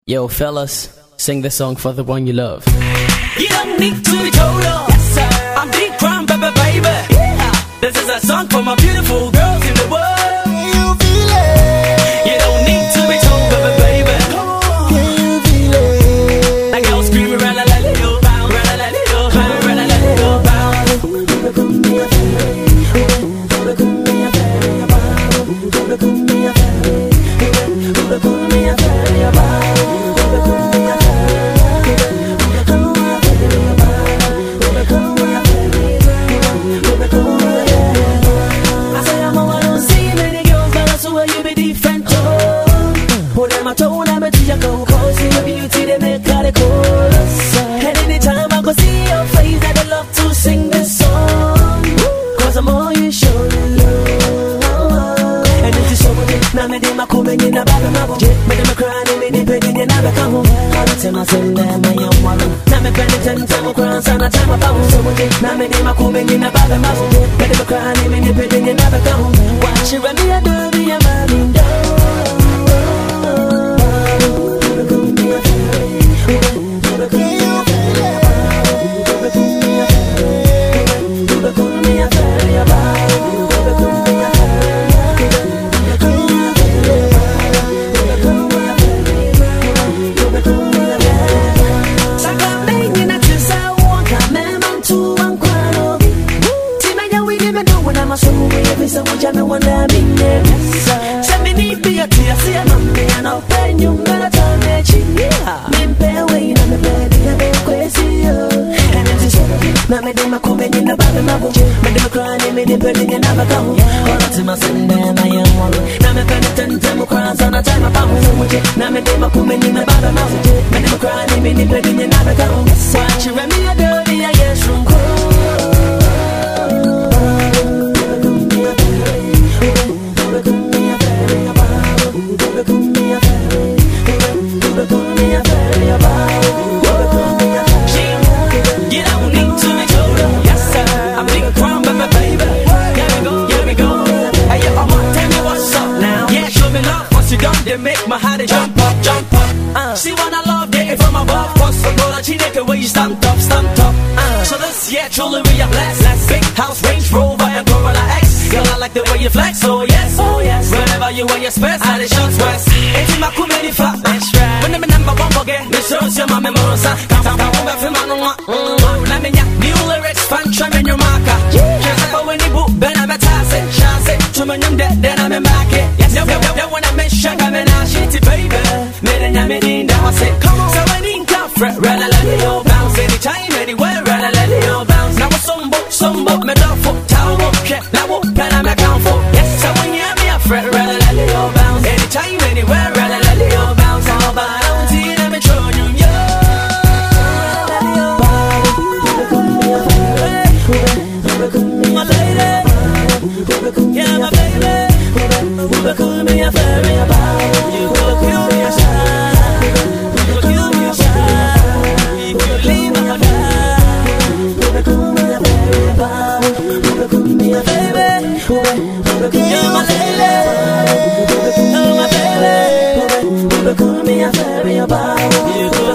Yo, fellas, sing this song for the one you love. You don't need to be told off. Yes, sir. I'm deep crime, baby. Yeah. This is a song for my beautiful girls in the world. You feel it? You don't need to be told, baby. Can you feel it? Like I was screaming, ra-la-la-la-yo, bow, ra-la-la-la-yo, bow, ra-la-la-la-yo, bow. You're my baby.